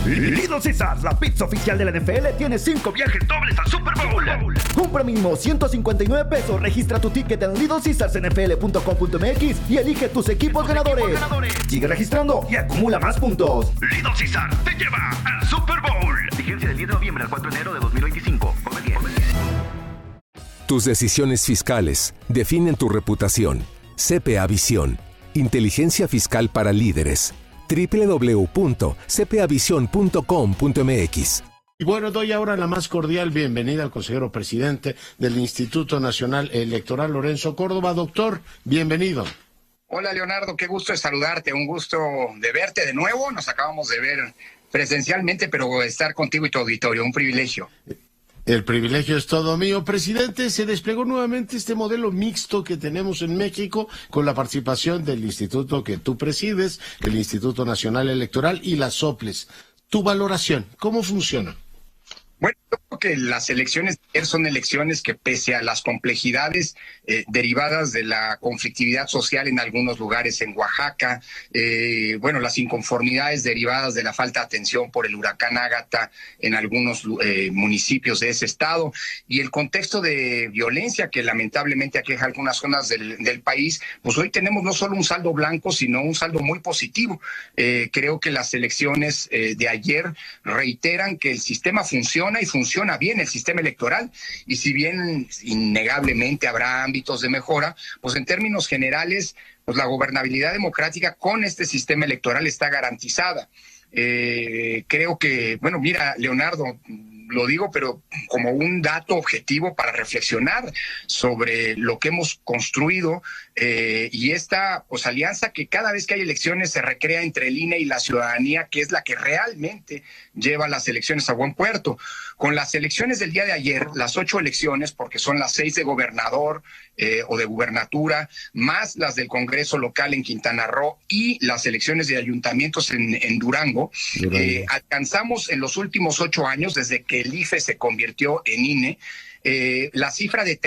Little Caesars, la pizza oficial de la NFL, tiene 5 viajes dobles al Super Bowl. Compra mínimo $159. Registra tu ticket en LittleCaesarsNFL.com.mx y elige tus equipos ganadores. Sigue registrando y acumula más puntos. Little Caesars te lleva al Super Bowl. Vigencia del 10 de noviembre al 4 de enero de 2025. Come bien. Tus decisiones fiscales definen tu reputación. CPA Visión. Inteligencia fiscal para líderes. www.cpavision.com.mx. Y bueno, doy ahora la más cordial bienvenida al consejero presidente del Instituto Nacional Electoral, Lorenzo Córdoba. Doctor, bienvenido. Hola, Leonardo, qué gusto de saludarte, un gusto de verte de nuevo. Nos acabamos de ver presencialmente, pero estar contigo y tu auditorio, un privilegio. El privilegio es todo mío. Presidente, se desplegó nuevamente este modelo mixto que tenemos en México con la participación del instituto que tú presides, el Instituto Nacional Electoral y las SOPLES. Tu valoración, ¿cómo funciona? Bueno, yo creo que las elecciones de ayer son elecciones que, pese a las complejidades derivadas de la conflictividad social en algunos lugares en Oaxaca, las inconformidades derivadas de la falta de atención por el huracán Ágata en algunos municipios de ese estado y el contexto de violencia que lamentablemente aqueja algunas zonas del país, pues hoy tenemos no solo un saldo blanco, sino un saldo muy positivo. Creo que las elecciones de ayer reiteran que el sistema funciona y funciona bien el sistema electoral, y si bien innegablemente habrá ámbitos de mejora, pues en términos generales, pues la gobernabilidad democrática con este sistema electoral está garantizada. Creo que, bueno, mira, Leonardo, lo digo, pero como un dato objetivo para reflexionar sobre lo que hemos construido y esta pues alianza que cada vez que hay elecciones se recrea entre el INE y la ciudadanía, que es la que realmente lleva las elecciones a buen puerto. Con las elecciones del día de ayer, las 8 elecciones, porque son las 6 de gobernador o de gubernatura, más las del Congreso local en Quintana Roo y las elecciones de ayuntamientos en Durango, alcanzamos en los últimos 8 años, desde que el IFE se convirtió en INE, la cifra de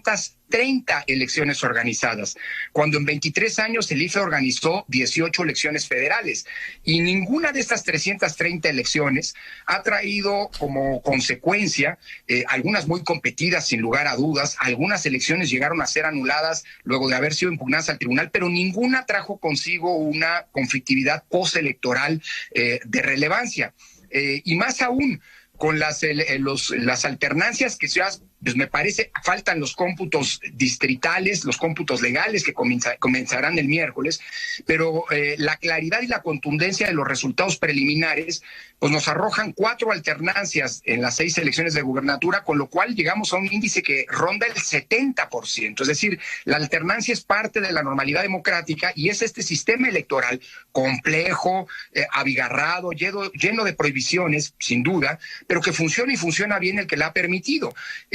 330 elecciones organizadas, cuando en 23 años el IFE organizó 18 elecciones federales, y ninguna de estas 330 elecciones ha traído como consecuencia, algunas muy competidas sin lugar a dudas, algunas elecciones llegaron a ser anuladas luego de haber sido impugnadas al tribunal, pero ninguna trajo consigo una conflictividad postelectoral de relevancia, y más aún con las alternancias que se hacen. Pues me parece, faltan los cómputos distritales, los cómputos legales que comenzarán el miércoles, pero la claridad y la contundencia de los resultados preliminares pues nos arrojan 4 alternancias en las 6 elecciones de gubernatura, con lo cual llegamos a un índice que ronda el 70%. Es decir, la alternancia es parte de la normalidad democrática y es este sistema electoral complejo, abigarrado, lleno de prohibiciones, sin duda, pero que funciona y funciona bien el que la ha permitido.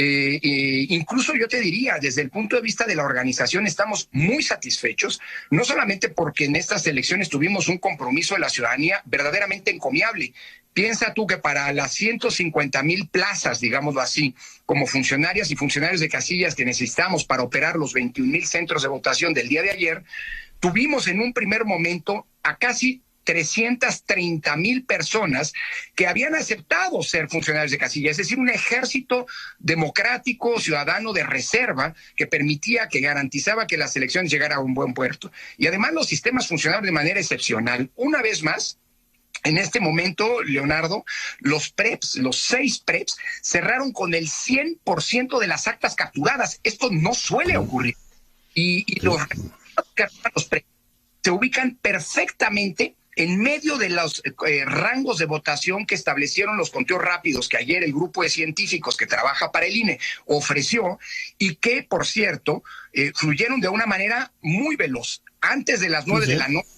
Incluso yo te diría, desde el punto de vista de la organización, estamos muy satisfechos, no solamente porque en estas elecciones tuvimos un compromiso de la ciudadanía verdaderamente encomiable. Piensa tú que para las 150,000 plazas, digámoslo así, como funcionarias y funcionarios de casillas que necesitamos para operar los 21,000 centros de votación del día de ayer, tuvimos en un primer momento a casi 330,000 personas que habían aceptado ser funcionarios de casilla, es decir, un ejército democrático, ciudadano de reserva que permitía, que garantizaba que las elecciones llegaran a un buen puerto. Y además los sistemas funcionaron de manera excepcional. Una vez más, en este momento, Leonardo, los 6 PREPs, cerraron con el 100% de las actas capturadas. Esto no suele ocurrir. Y los PREPs se ubican perfectamente en medio de los rangos de votación que establecieron los conteos rápidos que ayer el grupo de científicos que trabaja para el INE ofreció, y que, por cierto, fluyeron de una manera muy veloz. Antes de las 9 de la noche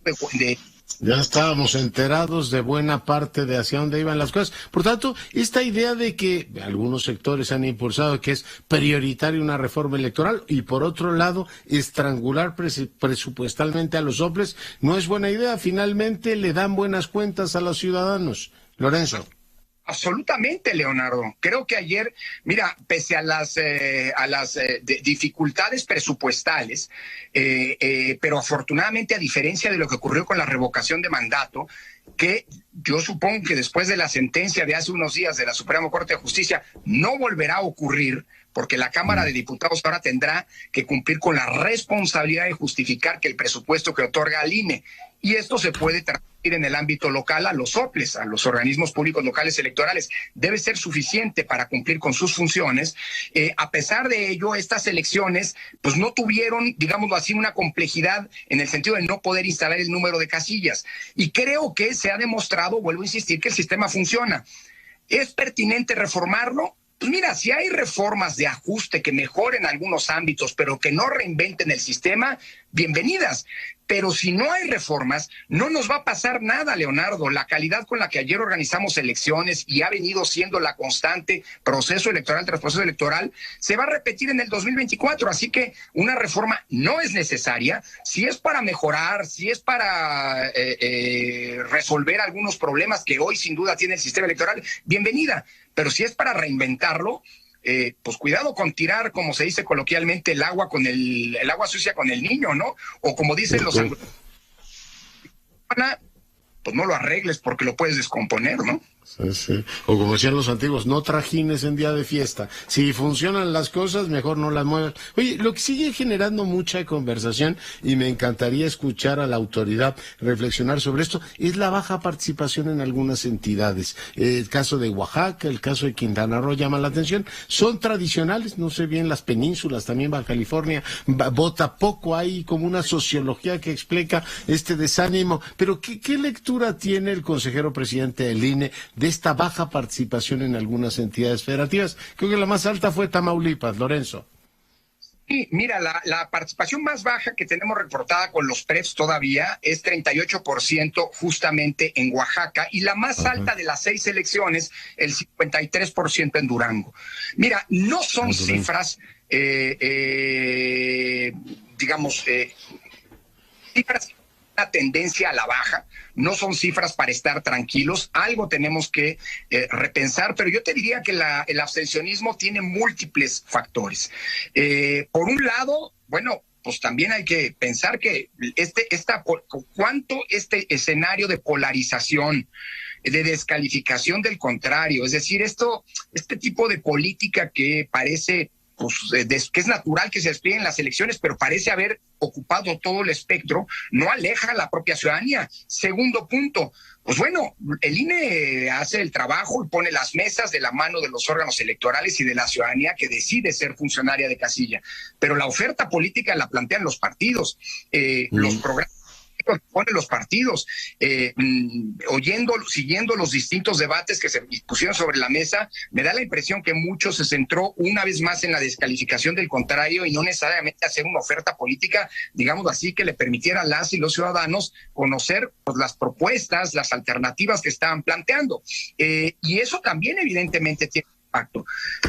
ya estábamos enterados de buena parte de hacia dónde iban las cosas. Por tanto, esta idea de que algunos sectores han impulsado que es prioritaria una reforma electoral y, por otro lado, estrangular presupuestalmente a los soples, no es buena idea. Finalmente le dan buenas cuentas a los ciudadanos. Lorenzo. Absolutamente, Leonardo. Creo que ayer, mira, pese a las dificultades presupuestales, pero afortunadamente, a diferencia de lo que ocurrió con la revocación de mandato, que yo supongo que después de la sentencia de hace unos días de la Suprema Corte de Justicia no volverá a ocurrir, porque la Cámara de Diputados ahora tendrá que cumplir con la responsabilidad de justificar que el presupuesto que otorga al INE, y esto se puede transmitir en el ámbito local a los OPLES, a los organismos públicos locales electorales, debe ser suficiente para cumplir con sus funciones. A pesar de ello, estas elecciones pues no tuvieron, digámoslo así, una complejidad en el sentido de no poder instalar el número de casillas, y creo que se ha demostrado, vuelvo a insistir, que el sistema funciona. ¿Es pertinente reformarlo? Pues mira, si hay reformas de ajuste que mejoren algunos ámbitos, pero que no reinventen el sistema, bienvenidas. Pero si no hay reformas, no nos va a pasar nada, Leonardo. La calidad con la que ayer organizamos elecciones y ha venido siendo la constante proceso electoral tras proceso electoral, se va a repetir en el 2024. Así que una reforma no es necesaria. Si es para mejorar, si es para resolver algunos problemas que hoy sin duda tiene el sistema electoral, bienvenida. Pero si es para reinventarlo, pues cuidado con tirar, como se dice coloquialmente, el agua sucia con el niño, ¿no? O como dicen los anglosajones, pues no lo arregles porque lo puedes descomponer, ¿no? Sí, sí. O como decían los antiguos, no trajines en día de fiesta. Si funcionan las cosas, mejor no las muevas. Oye, lo que sigue generando mucha conversación, y me encantaría escuchar a la autoridad reflexionar sobre esto, es la baja participación en algunas entidades. El caso de Oaxaca, el caso de Quintana Roo llama la atención. Son tradicionales, no sé bien, las penínsulas, también Baja California, vota poco. Hay como una sociología que explica este desánimo. Pero ¿qué lectura tiene el consejero presidente del INE de esta baja participación en algunas entidades federativas? Creo que la más alta fue Tamaulipas, Lorenzo. Sí, mira, la participación más baja que tenemos reportada con los PREPs todavía es 38% justamente en Oaxaca, y la más alta de las 6 elecciones, el 53% en Durango. Mira, no son cifras, cifras, una tendencia a la baja, no son cifras para estar tranquilos, algo tenemos que repensar, pero yo te diría que el abstencionismo tiene múltiples factores. Por un lado, bueno, pues también hay que pensar que cuánto este escenario de polarización, de descalificación del contrario, es decir, este tipo de política que parece que es natural que se despliegue en las elecciones, pero parece haber ocupado todo el espectro, no aleja a la propia ciudadanía. Segundo punto, pues bueno, el INE hace el trabajo y pone las mesas de la mano de los órganos electorales y de la ciudadanía que decide ser funcionaria de casilla, pero la oferta política la plantean los partidos, los programas que ponen los partidos, siguiendo los distintos debates que se pusieron sobre la mesa, me da la impresión que mucho se centró una vez más en la descalificación del contrario y no necesariamente hacer una oferta política, digamos así, que le permitiera a las y los ciudadanos conocer pues, las propuestas, las alternativas que estaban planteando. Y eso también evidentemente tiene impacto.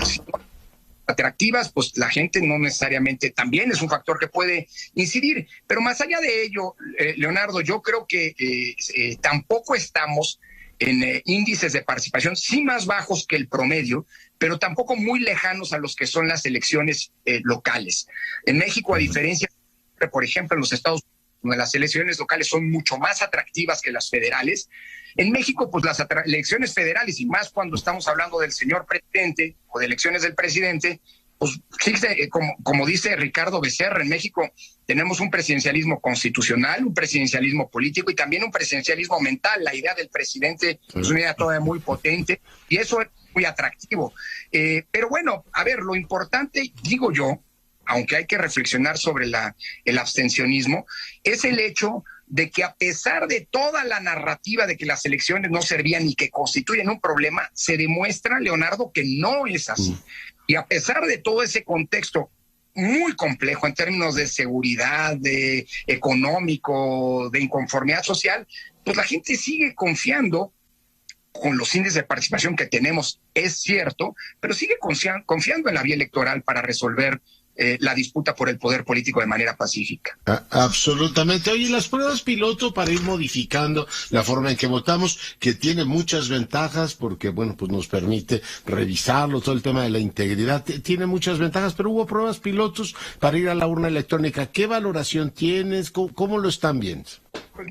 Atractivas, pues la gente no necesariamente también es un factor que puede incidir, pero más allá de ello, Leonardo, yo creo que tampoco estamos en índices de participación, sí más bajos que el promedio, pero tampoco muy lejanos a los que son las elecciones locales. En México, a diferencia, por ejemplo, en los Estados Unidos, donde las elecciones locales son mucho más atractivas que las federales, en México, pues las elecciones federales, y más cuando estamos hablando del señor presidente o de elecciones del presidente, pues fíjate, como dice Ricardo Becerra, en México tenemos un presidencialismo constitucional, un presidencialismo político y también un presidencialismo mental. La idea del presidente es una idea todavía muy potente y eso es muy atractivo. Pero bueno, a ver, lo importante, digo yo, aunque hay que reflexionar sobre el abstencionismo, es el hecho de que a pesar de toda la narrativa de que las elecciones no servían y que constituyen un problema, se demuestra, Leonardo, que no es así. Y a pesar de todo ese contexto muy complejo en términos de seguridad, de económico, de inconformidad social, pues la gente sigue confiando con los índices de participación que tenemos, es cierto, pero sigue confiando en la vía electoral para resolver la disputa por el poder político de manera pacífica. Absolutamente. Oye, las pruebas piloto para ir modificando la forma en que votamos, que tiene muchas ventajas porque, bueno, pues nos permite revisarlo, todo el tema de la integridad, tiene muchas ventajas, pero hubo pruebas pilotos para ir a la urna electrónica. ¿Qué valoración tienes? ¿Cómo lo están viendo? Pues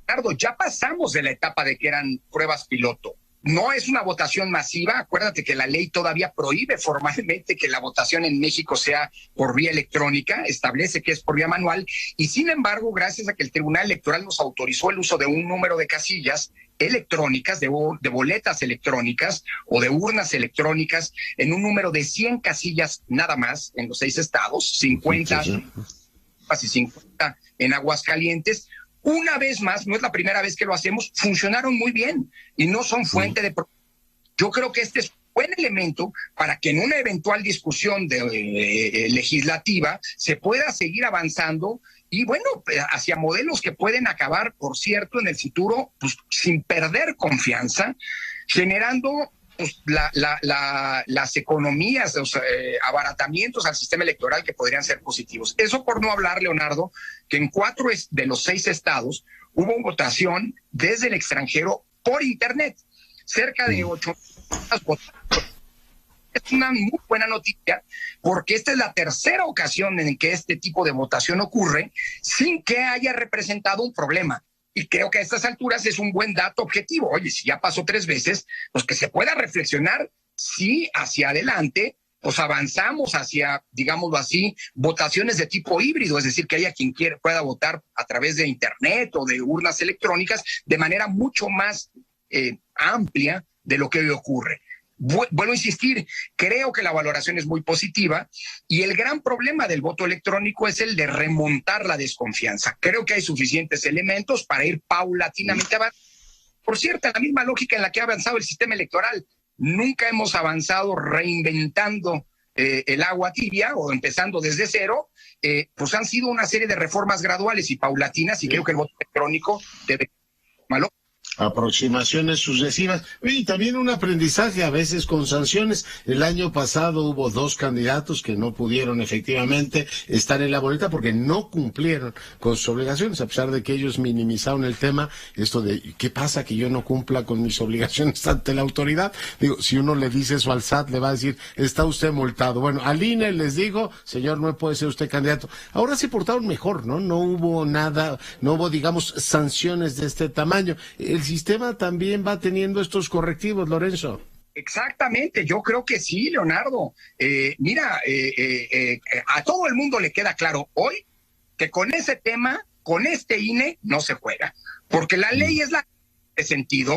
Ricardo, ya pasamos de la etapa de que eran pruebas piloto. No es una votación masiva. Acuérdate que la ley todavía prohíbe formalmente que la votación en México sea por vía electrónica, establece que es por vía manual, y sin embargo, gracias a que el Tribunal Electoral nos autorizó el uso de un número de casillas electrónicas, de boletas electrónicas o de urnas electrónicas, en un número de 100 casillas nada más en los 6 estados, 50 y 50 en Aguascalientes. Una vez más, no es la primera vez que lo hacemos, funcionaron muy bien y no son fuente de problemas. Yo creo que este es un buen elemento para que en una eventual discusión legislativa se pueda seguir avanzando y, bueno, hacia modelos que pueden acabar, por cierto, en el futuro, pues, sin perder confianza, generando pues, las economías, los abaratamientos al sistema electoral que podrían ser positivos. Eso por no hablar, Leonardo, que en 4 de los 6 estados hubo votación desde el extranjero por Internet. Cerca de 8,000 votaciones. Es una muy buena noticia porque esta es la tercera ocasión en que este tipo de votación ocurre sin que haya representado un problema. Y creo que a estas alturas es un buen dato objetivo. Oye, si ya pasó 3 veces, pues que se pueda reflexionar si hacia adelante pues avanzamos hacia, digámoslo así, votaciones de tipo híbrido, es decir, que haya quien pueda votar a través de Internet o de urnas electrónicas de manera mucho más amplia de lo que hoy ocurre. Vuelvo a insistir, creo que la valoración es muy positiva y el gran problema del voto electrónico es el de remontar la desconfianza. Creo que hay suficientes elementos para ir paulatinamente avanzando. Por cierto, la misma lógica en la que ha avanzado el sistema electoral. Nunca hemos avanzado reinventando el agua tibia o empezando desde cero. Pues han sido una serie de reformas graduales y paulatinas y creo que el voto electrónico debe ser malo. Aproximaciones sucesivas y también un aprendizaje a veces con sanciones. El año pasado hubo 2 candidatos que no pudieron efectivamente estar en la boleta porque no cumplieron con sus obligaciones, a pesar de que ellos minimizaron el tema, esto de ¿qué pasa que yo no cumpla con mis obligaciones ante la autoridad? Digo, si uno le dice eso al SAT, le va a decir, está usted multado. Bueno, al INE les digo, señor, no puede ser usted candidato. Ahora se portaron mejor, ¿no? No hubo nada, no hubo, digamos, sanciones de este tamaño. El sistema también va teniendo estos correctivos, Lorenzo. Exactamente, yo creo que sí, Leonardo. Mira, a todo el mundo le queda claro hoy que con ese tema, con este INE, no se juega. Porque la ley es la de sentido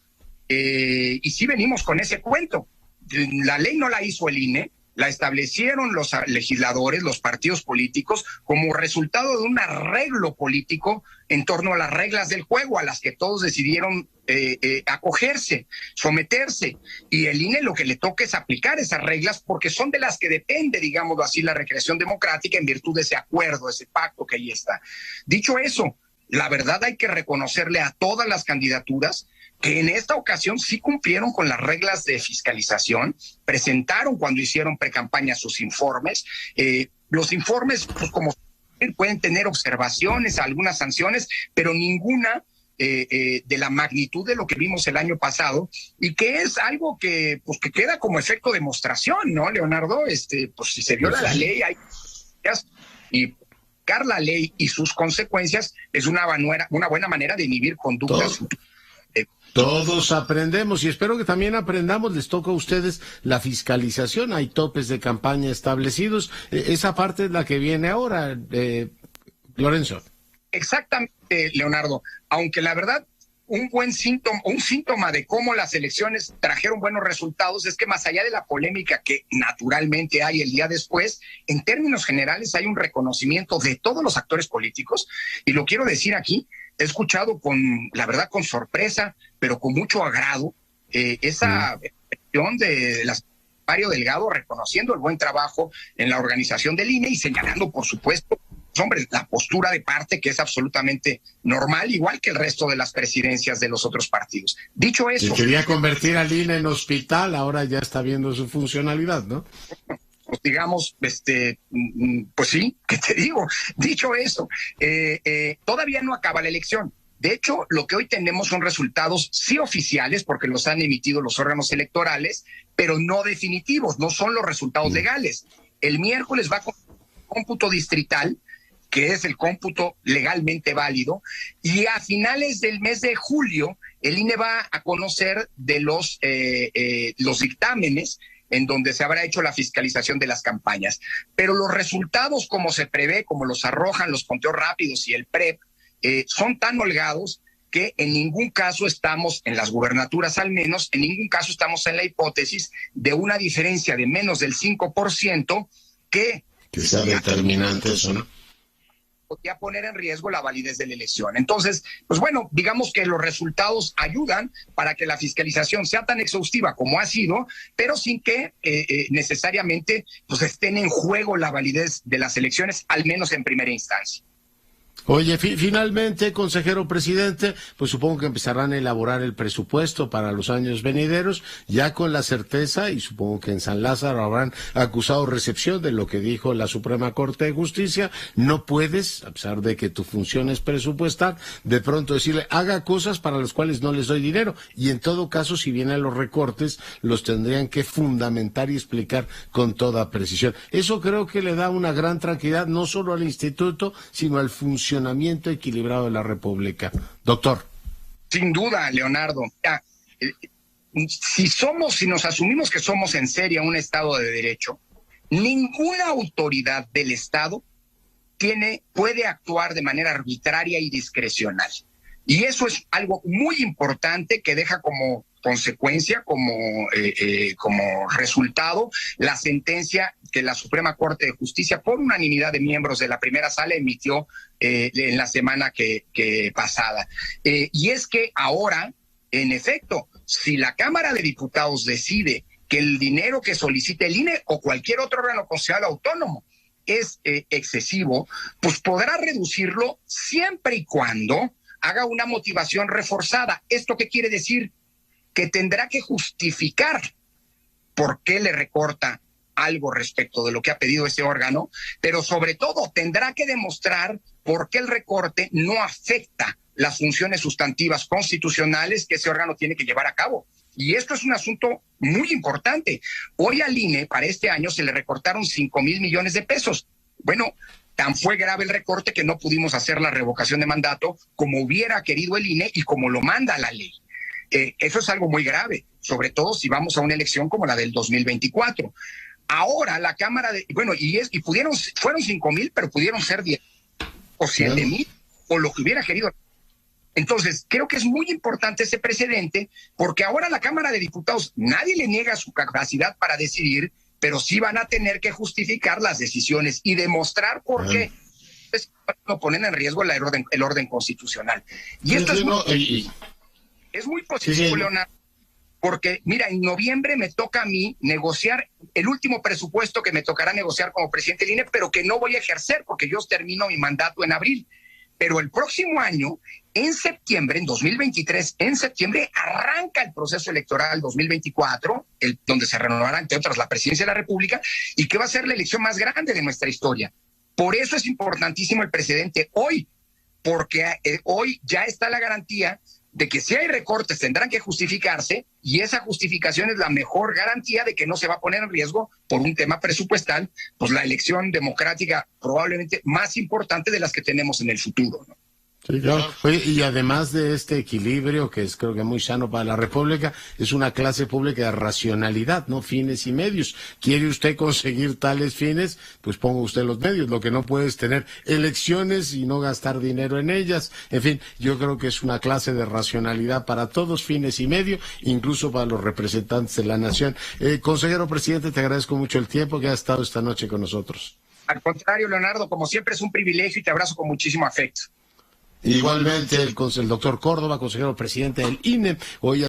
y sí venimos con ese cuento. La ley no la hizo el INE, la establecieron los legisladores, los partidos políticos, como resultado de un arreglo político en torno a las reglas del juego, a las que todos decidieron acogerse, someterse. Y el INE lo que le toca es aplicar esas reglas porque son de las que depende, digámoslo así, la recreación democrática en virtud de ese acuerdo, ese pacto que ahí está. Dicho eso, la verdad hay que reconocerle a todas las candidaturas que en esta ocasión sí cumplieron con las reglas de fiscalización, presentaron cuando hicieron precampaña sus informes. Los informes, pues como pueden tener observaciones, algunas sanciones, pero ninguna de la magnitud de lo que vimos el año pasado y que es algo que pues que queda como efecto demostración, ¿no, Leonardo? Pues si se viola la ley, hay y la ley y sus consecuencias es una buena manera de inhibir conductas. Todos aprendemos y espero que también aprendamos. Les toca a ustedes la fiscalización. Hay topes de campaña establecidos. Esa parte es la que viene ahora, Lorenzo. Exactamente, Leonardo. Aunque la verdad, un síntoma de cómo las elecciones trajeron buenos resultados es que más allá de la polémica que naturalmente hay el día después, en términos generales hay un reconocimiento de todos los actores políticos y lo quiero decir aquí. He escuchado la verdad con sorpresa, pero con mucho agrado, esa expresión de Mario Delgado reconociendo el buen trabajo en la organización del INE y señalando, por supuesto, hombre, la postura de parte que es absolutamente normal, igual que el resto de las presidencias de los otros partidos. Dicho eso... Si quería convertir al INE en hospital, ahora ya está viendo su funcionalidad, ¿no? Pues digamos, pues sí, ¿qué te digo? Dicho eso, todavía no acaba la elección. De hecho, lo que hoy tenemos son resultados sí oficiales, porque los han emitido los órganos electorales, pero no definitivos, no son los resultados legales. El miércoles va con cómputo distrital que es el cómputo legalmente válido, y a finales del mes de julio el INE va a conocer de los dictámenes en donde se habrá hecho la fiscalización de las campañas. Pero los resultados, como se prevé, como los arrojan los conteos rápidos y el PREP, son tan holgados que en ningún caso estamos, en las gubernaturas al menos, en ningún caso estamos en la hipótesis de una diferencia de menos del 5% que sea determinante eso, ¿no? Podría poner en riesgo la validez de la elección. Entonces, pues bueno, digamos que los resultados ayudan para que la fiscalización sea tan exhaustiva como ha sido, pero sin que necesariamente pues estén en juego la validez de las elecciones, al menos en primera instancia. Oye, finalmente, consejero presidente, pues supongo que empezarán a elaborar el presupuesto para los años venideros, ya con la certeza, y supongo que en San Lázaro habrán acusado recepción de lo que dijo la Suprema Corte de Justicia. No puedes, a pesar de que tu función es presupuestar, de pronto decirle, haga cosas para las cuales no les doy dinero. Y en todo caso, si vienen los recortes, los tendrían que fundamentar y explicar con toda precisión. Eso creo que le da una gran tranquilidad, no solo al instituto, sino al funcionamiento equilibrado de la República. Doctor. Sin duda, Leonardo. Si nos asumimos que somos en serio un Estado de Derecho, ninguna autoridad del Estado puede actuar de manera arbitraria y discrecional. Y eso es algo muy importante que deja como consecuencia, como resultado, la sentencia que la Suprema Corte de Justicia, por unanimidad de miembros de la primera sala, emitió en la semana que pasada. Y es que ahora, en efecto, si la Cámara de Diputados decide que el dinero que solicite el INE o cualquier otro órgano considerado autónomo es excesivo, pues podrá reducirlo siempre y cuando haga una motivación reforzada. ¿Esto qué quiere decir? Que tendrá que justificar por qué le recorta algo respecto de lo que ha pedido ese órgano, pero sobre todo tendrá que demostrar por qué el recorte no afecta las funciones sustantivas constitucionales que ese órgano tiene que llevar a cabo. Y esto es un asunto muy importante. Hoy al INE para este año se le recortaron 5,000 millones de pesos. Bueno, tan fue grave el recorte que no pudimos hacer la revocación de mandato como hubiera querido el INE y como lo manda la ley. Eso es algo muy grave, sobre todo si vamos a una elección como la del 2024. Ahora la Cámara fueron 5,000, pero pudieron ser 10 o 7,000 o lo que hubiera querido. Entonces, creo que es muy importante ese precedente, porque ahora la Cámara de Diputados, nadie le niega su capacidad para decidir, pero sí van a tener que justificar las decisiones y demostrar por qué no ponen en riesgo el orden constitucional. Y esto es muy positivo, Leonardo, porque, mira, en noviembre me toca a mí negociar el último presupuesto que me tocará negociar como presidente del INE, pero que no voy a ejercer porque yo termino mi mandato en abril. Pero el próximo año, en septiembre, en 2023, en septiembre, arranca el proceso electoral 2024, donde se renovará, entre otras, la presidencia de la República, y que va a ser la elección más grande de nuestra historia. Por eso es importantísimo el precedente hoy, porque hoy ya está la garantía de que si hay recortes tendrán que justificarse, y esa justificación es la mejor garantía de que no se va a poner en riesgo por un tema presupuestal, pues la elección democrática probablemente más importante de las que tenemos en el futuro, ¿no? Sí, claro. Oye, y además de este equilibrio, que es creo que muy sano para la República, es una clase pública de racionalidad, ¿no? Fines y medios. ¿Quiere usted conseguir tales fines? Pues ponga usted los medios. Lo que no puede es tener elecciones y no gastar dinero en ellas. En fin, yo creo que es una clase de racionalidad para todos, fines y medio, incluso para los representantes de la nación. Consejero presidente, te agradezco mucho el tiempo que has estado esta noche con nosotros. Al contrario, Leonardo, como siempre es un privilegio y te abrazo con muchísimo afecto. Igualmente el doctor Córdoba, consejero presidente del INE, hoy